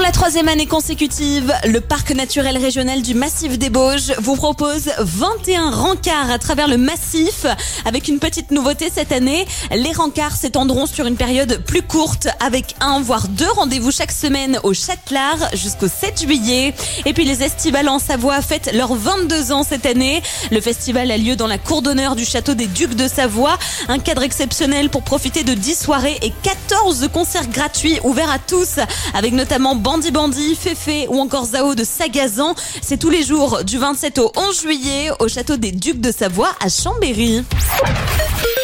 la 3e année consécutive, le parc naturel régional du Massif des Bauges vous propose 21 rencarts à travers le massif. Avec une petite nouveauté cette année, les rencarts s'étendront sur une période plus courte avec 1 voire 2 rendez-vous chaque semaine au Châtelard jusqu'au 7 juillet. Et puis les estivales en Savoie fêtent leurs 22 ans cette année. Le festival a lieu dans la cour d'honneur du château des Ducs de Savoie. Un cadre exceptionnel pour profiter de 10 soirées et 14 concerts gratuits ouverts à tous, avec notamment Bandi Bandi, Féfé ou encore Zao de Sagazan. C'est tous les jours du 27 au 11 juillet au château des Ducs de Savoie à Chambéry.